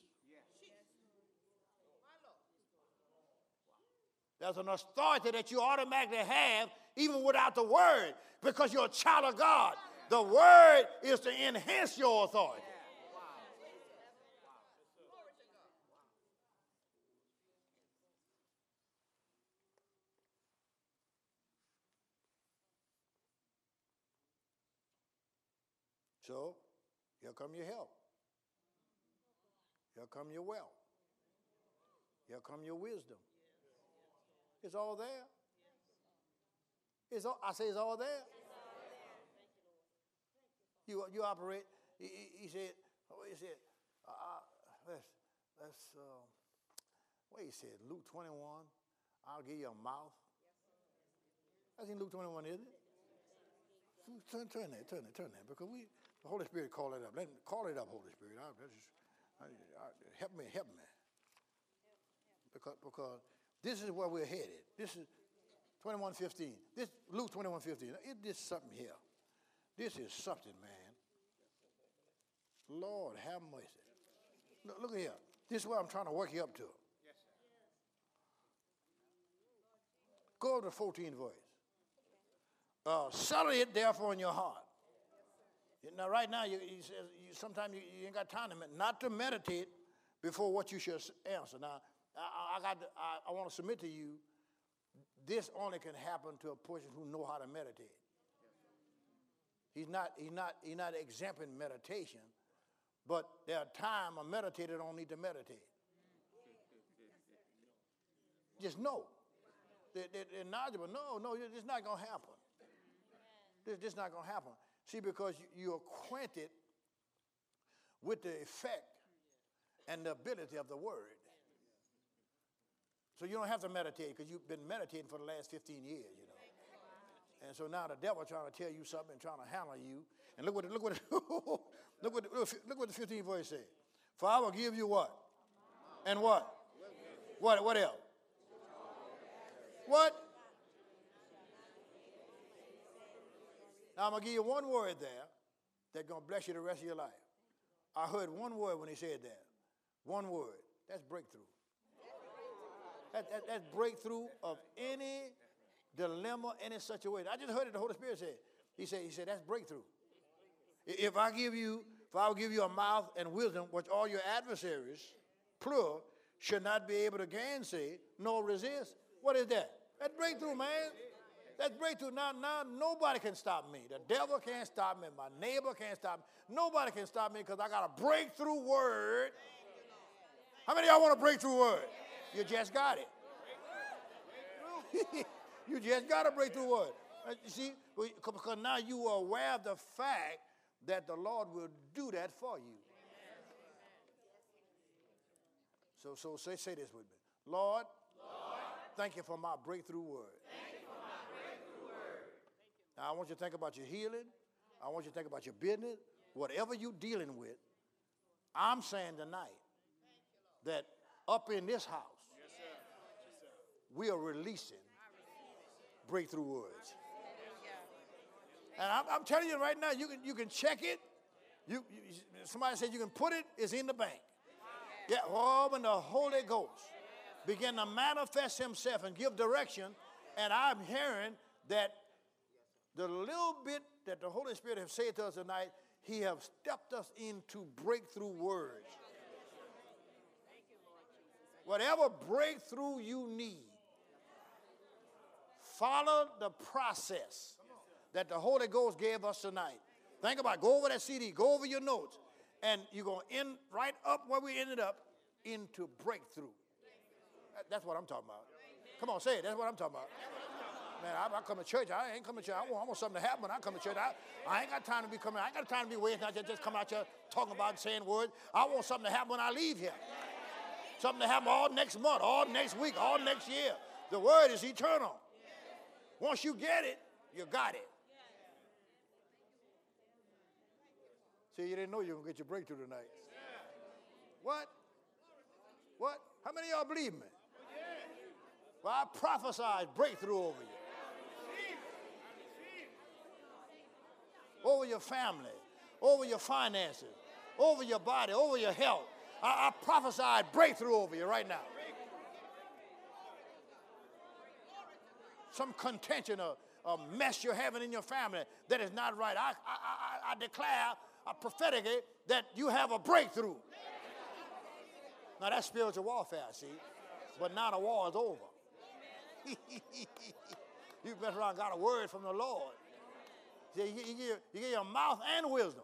There's an authority that you automatically have even without the word, because you're a child of God. The word is to enhance your authority. So, here come your help. Here come your wealth. Here come your wisdom. It's all there. It's all, I say it's all there. You, you operate, he, he said, he said, uh, let's, let's uh, what he said, Luke twenty-one, I'll give you a mouth. That's in Luke twenty-one, isn't it? Turn, turn that, turn that, turn that, because we, the Holy Spirit call it up. Let him, call it up, Holy Spirit. I, just, I, I, help me, help me. Because, because this is where we're headed. This is twenty-one fifteen. This Luke twenty-one fifteen. It is something here. This is something, man. Lord, have mercy. Look, look at here. This is what I'm trying to work you up to. Yes, sir. Go to the fourteenth verse. Uh, settle it therefore in your heart. Now, right now, you, you, you, sometimes you, you ain't got time to not to meditate before what you should answer. Now, I, I got. To, I, I want to submit to you. This only can happen to a person who know how to meditate. He's not. He's not. He's not exempting meditation, but there are times a meditator don't need to meditate. Just know. They're, they're, they're knowledgeable. No, no, it's not going to happen. This, this is not going to happen. See, because you, you're acquainted with the effect and the ability of the word. So you don't have to meditate because you've been meditating for the last fifteen years, you know. And so now the devil trying to tell you something and trying to handle you. And look what look what look what look what the fifteenth verse says. For I will give you what? And what? What what else? What? Now I'm gonna give you one word there that's going to bless you the rest of your life. I heard one word when he said that. One word. That's breakthrough. That, that, that's breakthrough of any dilemma, any situation. I just heard it, the Holy Spirit said. He said, he said, that's breakthrough. If I give you, if I will give you a mouth and wisdom, which all your adversaries, plural, should not be able to gainsay nor resist. What is that? That's breakthrough, man. That's breakthrough. Now, now nobody can stop me. The devil can't stop me. My neighbor can't stop me. Nobody can stop me because I got a breakthrough word. How many of y'all want a breakthrough word? You just got it. You just got a breakthrough word. You see, because now you are aware of the fact that the Lord will do that for you. So, so say, say this with me. Lord, Lord, thank you for my breakthrough word.
Thank you for my breakthrough word.
Now, I want you to think about your healing. I want you to think about your business. Whatever you're dealing with, I'm saying tonight that up in this house, yes, sir. Yes, sir. We are releasing breakthrough words. And I'm, I'm telling you right now, you can, you can check it. You, you, somebody said you can put it, it's in the bank. Yeah, oh, when the Holy Ghost begin to manifest himself and give direction, and I'm hearing that the little bit that the Holy Spirit has said to us tonight, he has stepped us into breakthrough words. Whatever breakthrough you need, follow the process that the Holy Ghost gave us tonight. Think about it. Go over that C D. Go over your notes. And you're going to end right up where we ended up into breakthrough. That's what I'm talking about. Come on, say it. That's what I'm talking about. Man, I, I come to church. I ain't coming to church. I want, I want something to happen when I come to church. I, I ain't got time to be coming. I ain't got time to be waiting. I just, just come out here talking about and saying words. I want something to happen when I leave here. Something to happen all next month, all next week, all next year. The word is eternal. Once you get it, you got it. See, you didn't know you were going to get your breakthrough tonight. What? What? How many of y'all believe me? Well, I prophesied breakthrough over you. Over your family, over your finances, over your body, over your health. I, I prophesied breakthrough over you right now. Some contention, a, a mess you're having in your family that is not right. I, I, I, I declare uh, prophetically that you have a breakthrough. Now that's spiritual warfare, see? But now the war is over. You've been around, got a word from the Lord. See, you, you, give, you give your mouth and wisdom.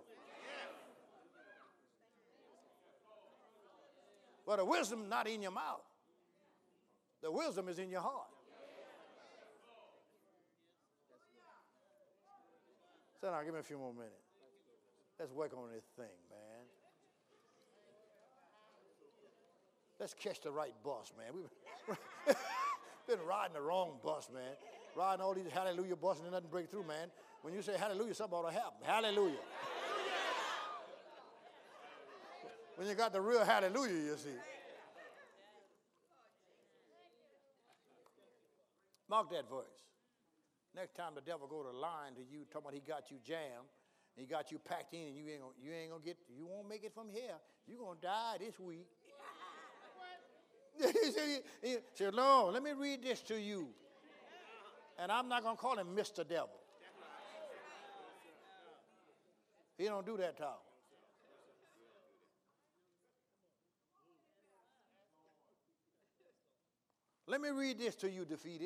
But the wisdom not in your mouth. The wisdom is in your heart. So now give me a few more minutes. Let's work on this thing, man. Let's catch the right bus, man. We've been riding the wrong bus, man. Riding all these hallelujah buses and nothing break through, man. When you say hallelujah, something ought to happen. Hallelujah. When you got the real hallelujah, you see. Mark that verse. Next time the devil go to lying to you, talking about he got you jammed, he got you packed in, and you ain't gonna, you ain't gonna get, you won't make it from here. You're gonna die this week. He said, no, let me read this to you. And I'm not gonna call him Mister Devil. He don't do that, Tom. Let me read this to you, defeated.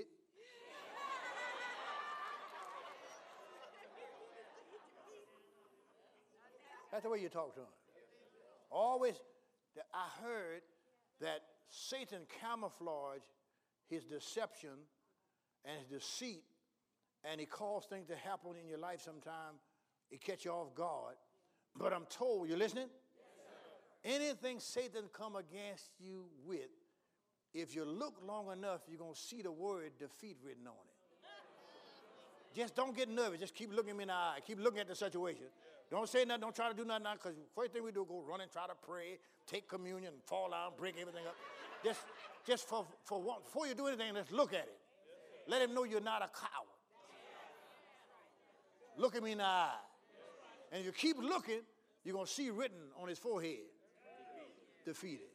That's the way you talk to him. Always, I heard that Satan camouflaged his deception and his deceit, and he caused things to happen in your life sometime. It catch you off guard. But I'm told, you listening? Yes, anything Satan come against you with, if you look long enough, you're going to see the word defeat written on it. Just don't get nervous. Just keep looking me in the eye. Keep looking at the situation. Don't say nothing. Don't try to do nothing now, because first thing we do is go run and try to pray, take communion, fall out, break everything up. Just, just for, for one, before you do anything, let's look at it. Let him know you're not a coward. Look at me in the eye. And if you keep looking, you're going to see written on his forehead, defeated.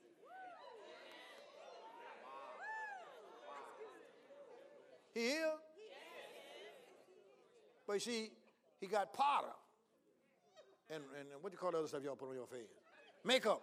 He here? But you see, he got powder. And, and what do you call the other stuff y'all put on your face? Makeup.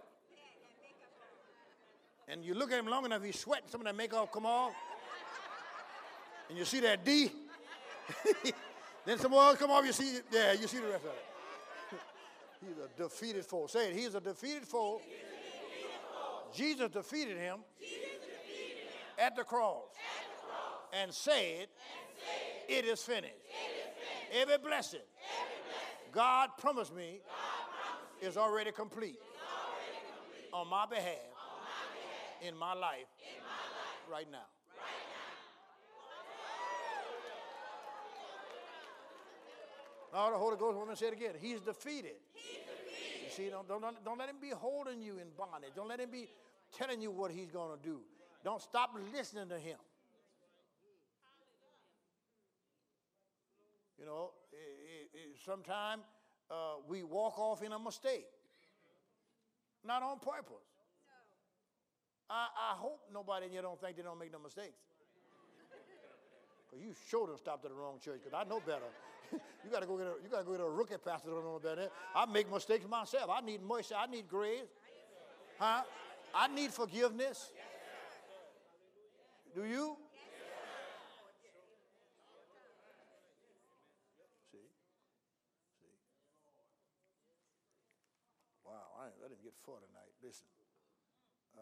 And you look at him long enough, he's sweating. Some of that makeup come off. And you see that D. Then some more come off, you see, yeah, you see the rest of it. He's a defeated foe. Say it, he's a defeated foe. He's a defeated foe. Jesus defeated him, Jesus defeated him at, the cross, at the cross and said, and said it is finished. It is finished. Every blessing, Every blessing God promised me God promised is already complete, already complete on, my behalf, on my behalf in my life, in my life right now. Now the Holy Ghost, want me to say it again. He's defeated. He's defeated. You see, don't, don't, don't let him be holding you in bondage. Don't let him be telling you what he's going to do. Don't stop listening to him. You know, sometimes uh, we walk off in a mistake. Not on purpose. I, I hope nobody in here don't think they don't make no mistakes. Because you sure done stopped at the wrong church, because I know better. You got to go get a you got to go get a rookie pastor that don't know better. I make mistakes myself. I need mercy. I need grace. Huh? I need forgiveness. Do you? See? See? Wow, I, I didn't get far tonight. Listen. Uh,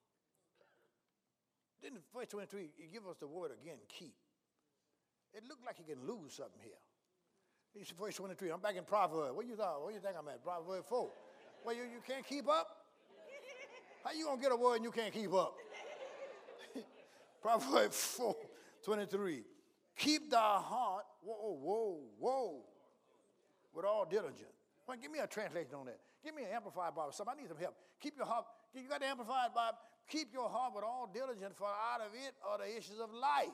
then in verse twenty-three, he give us the word again, keep. It looked like he can lose something here. It's verse twenty-three. I'm back in Proverbs. What you thought? What you think I'm at? Proverbs four. Well, you, you can't keep up? How you gonna get a word and you can't keep up? Proverbs four, twenty-three. Keep thy heart, whoa, whoa, whoa, with all diligence. Well, give me a translation on that. Give me an Amplified Bible. Somebody I need some help. Keep your heart. You got the Amplified Bible? Keep your heart with all diligence, for out of it are the issues of life.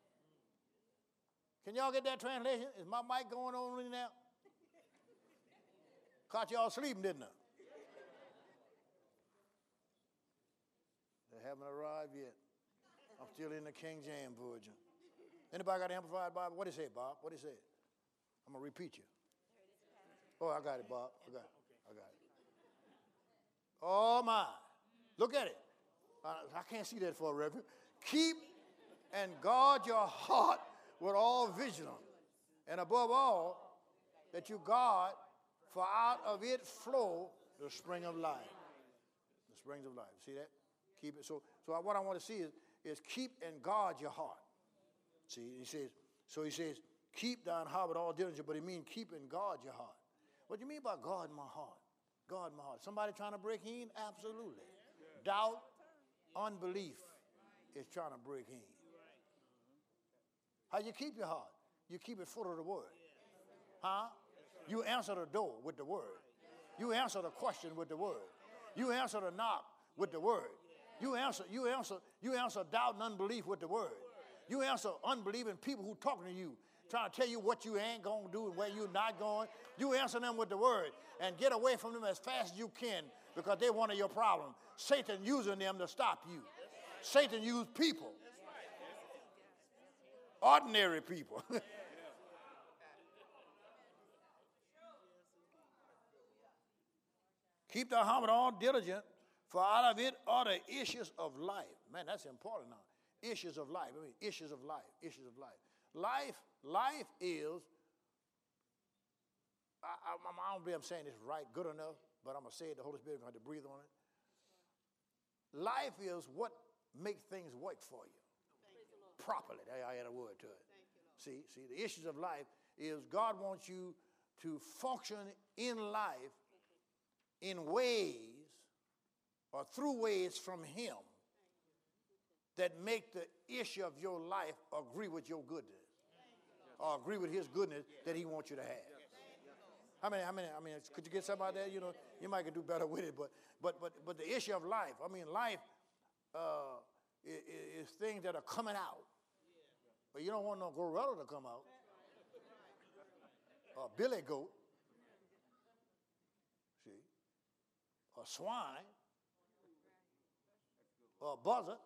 Can y'all get that translation? Is my mic going on right now? Caught y'all sleeping, didn't I? They haven't arrived yet. I'm still in the King James Version. Anybody got the Amplified Bible? What did it say, Bob? What did it say? I'm going to repeat you. Oh, I got it, Bob. I got it. I got it. Oh, my. Look at it. I can't see that for a reverend. Keep and guard your heart with all vigilance, and above all, that you guard, for out of it flow the spring of life. The springs of life. See that? Keep it. So, so what I want to see is, is keep and guard your heart. See, he says, so he says, keep thine heart with all diligence, but he means keep and guard your heart. What do you mean by guard my heart? Guard my heart. Somebody trying to break in? Absolutely. Doubt, unbelief is trying to break in. How you keep your heart? You keep it full of the word. Huh? You answer the door with the word. You answer the question with the word. You answer the knock with the word. You answer, you answer, you answer doubt and unbelief with the word. You answer unbelieving people who talking to you, trying to tell you what you ain't going to do and where you're not going. You answer them with the word and get away from them as fast as you can, because they're one of your problems. Satan using them to stop you. Satan used people. Ordinary people. Keep thy heart with all diligence, for out of it are the issues of life. Man, that's important now. Issues of life. I mean, issues of life. Issues of life. Life, life is, I, I, I don't believe I'm saying this right, good enough, but I'm going to say it, the Holy Spirit is going to have to breathe on it. Life is what makes things work for you. Properly. I add a word to it. See, see, the issues of life is God wants you to function in life in ways or through ways from him that make the issue of your life agree with your goodness or agree with his goodness that he wants you to have. How many, how many, I mean, could you get something out there? You know, you might could do better with it, but, but, but, but the issue of life, I mean, life uh, is, is things that are coming out. But you don't want no gorilla to come out. Or billy goat. a swine, or a buzzard.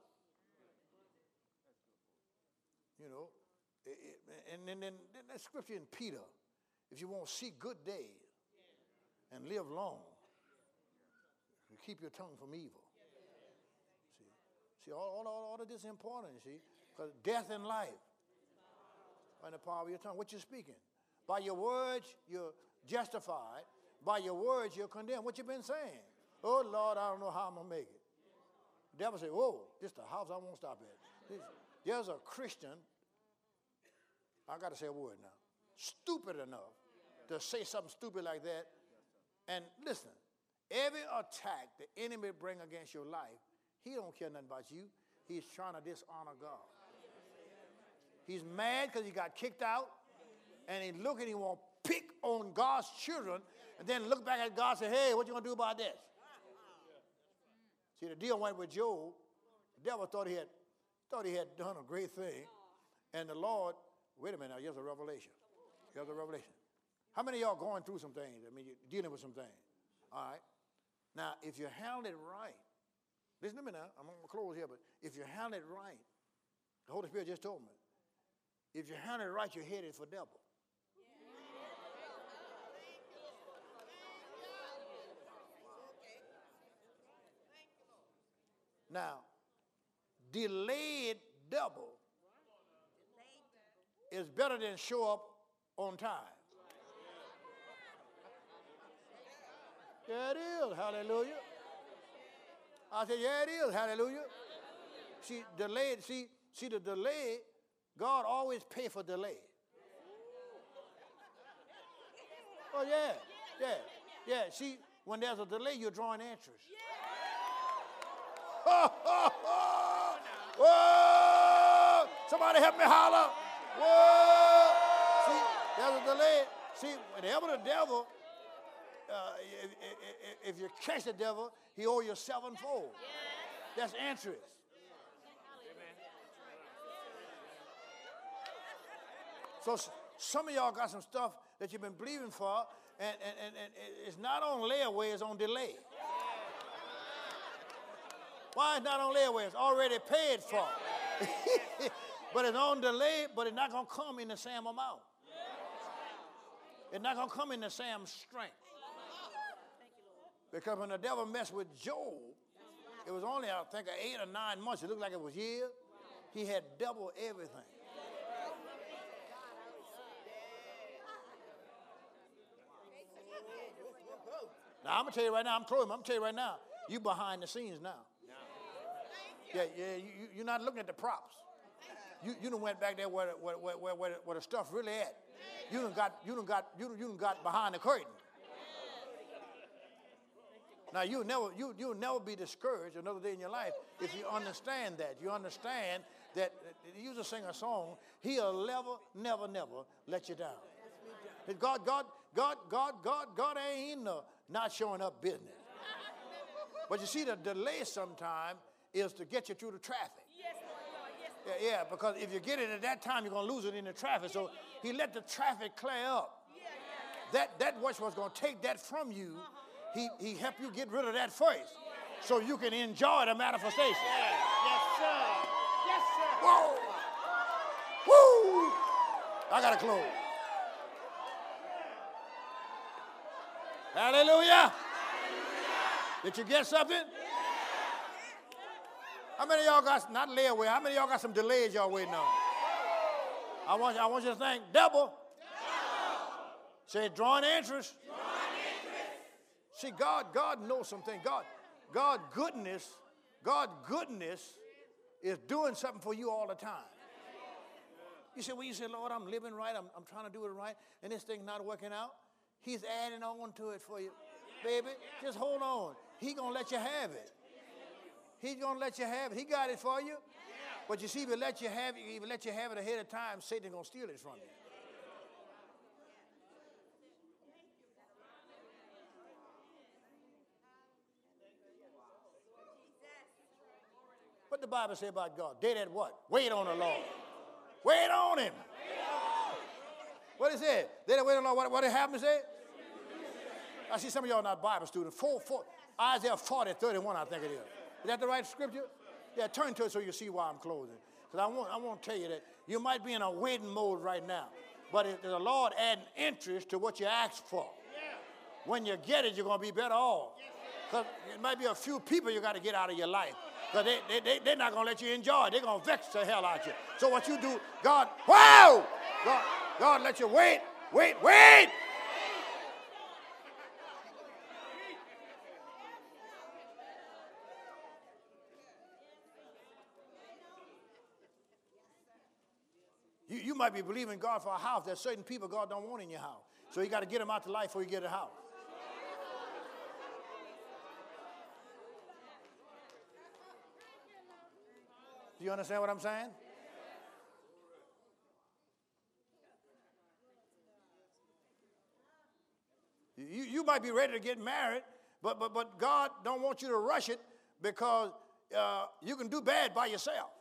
You know, it, it, and then, then, then that scripture in Peter, if you want to see good days and live long, you keep your tongue from evil. See, see all, all, all of this is important, you see, because death and life are in the power of your tongue. What you're speaking. By your words, you're justified. By your words, you're condemned. What you been saying? Oh, Lord, I don't know how I'm going to make it. The devil say, whoa, this is the house I won't stop at. This, there's a Christian, I got to say a word now, stupid enough to say something stupid like that. And listen, every attack the enemy bring against your life, he don't care nothing about you. He's trying to dishonor God. He's mad because he got kicked out, and he look and he want to pick on God's children, and then look back at God and say, hey, what you going to do about this? See, the deal went with Job. The devil thought he had thought he had done a great thing, and the Lord, wait a minute, now, here's a revelation. Here's a revelation. How many of y'all going through some things? I mean, you're dealing with some things. All right? Now, if you handle it right, listen to me now, I'm going to close here, but if you handle it right, the Holy Spirit just told me, if you handle it right, you're headed for double. Now, delayed double is better than show up on time. Yeah, it is. Hallelujah. I said, yeah, it is. Hallelujah. See, delayed, see, see the delay, God always pay for delay. Oh, yeah, yeah, yeah. See, when there's a delay, you're drawing interest. Whoa! Somebody help me holler. Whoa! See, there's a delay. See, whenever the devil, uh, if, if, if you catch the devil, he owe you sevenfold. That's interest. So some of y'all got some stuff that you've been believing for, and, and, and, and it's not on layaway, it's on delay. Why it's not on layaway? It's already paid for. But it's on delay, but it's not going to come in the same amount. It's not going to come in the same strength. Because when the devil messed with Job, it was only, I think, eight or nine months. It looked like it was years. He had double everything. Now, I'm going to tell you right now, I'm closing, I'm going to tell you right now, you behind the scenes now. Yeah, yeah, you, you're not looking at the props. You you done went back there where where where where, where, where the stuff really at. You done got you done got you done, you done got behind the curtain. Now you never you you'll never be discouraged another day in your life if you understand that. You understand that you just sing a song. He'll never, never, never let you down. God, God, God, God, God, God ain't in the not showing up business. But you see, the delay sometimes is to get you through the traffic.
Yes, Lord. Yes, Lord.
Yeah, yeah, because if you get it at that time, you're going to lose it in the traffic. So he let the traffic clear up. That that which was going to take that from you, he, he helped you get rid of that first. So you can enjoy the manifestation.
Yes, sir. Yes, sir.
Whoa. Woo. I got to close. Hallelujah. Did you get something? How many of y'all got, not layaway, how many of y'all got some delays y'all waiting on? I want, I want you to think, double. double. Say, drawing interest.
Drawing interest.
See, God, God knows something. God, God goodness, God goodness is doing something for you all the time. You say, well, you say, Lord, I'm living right, I'm, I'm trying to do it right, and this thing's not working out. He's adding on to it for you. Baby, just hold on. He's going to let you have it. He's going to let you have it. He got it for you. But you see, if he let you have it, if he let you have it ahead of time, Satan's going to steal it from you. What the Bible say about God? They that what? Wait on the Lord. Wait on him. What is it? They that wait on the Lord. What, what it happens there? I see some of y'all not Bible students. Four, four, Isaiah forty, thirty-one, I think it is. Is that the right scripture? Yeah, turn to it so you see why I'm closing. Because I want, I want to tell you that you might be in a waiting mode right now, but it, the Lord adding interest to what you asked for. When you get it, you're going to be better off. Because it might be a few people you got to get out of your life. Because they, they, they, they're not going to let you enjoy it. They're going to vex the hell out of you. So what you do, God, wow! God, God let you wait, wait, wait! You, you might be believing God for a house. There's certain people God don't want in your house. So you got to get them out to life before you get a house. Do you understand what I'm saying? You, you might be ready to get married, but, but, but God don't want you to rush it because uh, you can do bad by yourself.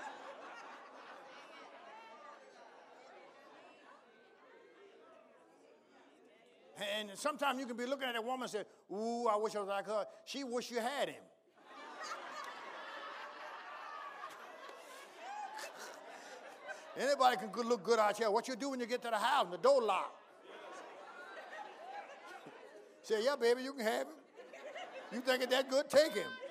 And sometimes you can be looking at a woman and say, ooh, I wish I was like her. She wish you had him. Anybody can look good out here. What you do when you get to the house and the door locked? Say, yeah, baby, you can have him. You think it's that good? Take him.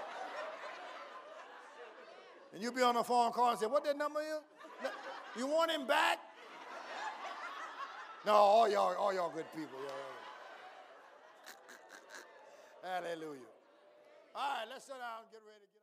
And you be on the phone call and say, what that number is? You want him back? No, all y'all, all y'all good people. Yeah, yeah. Hallelujah. All right, let's sit down and get ready to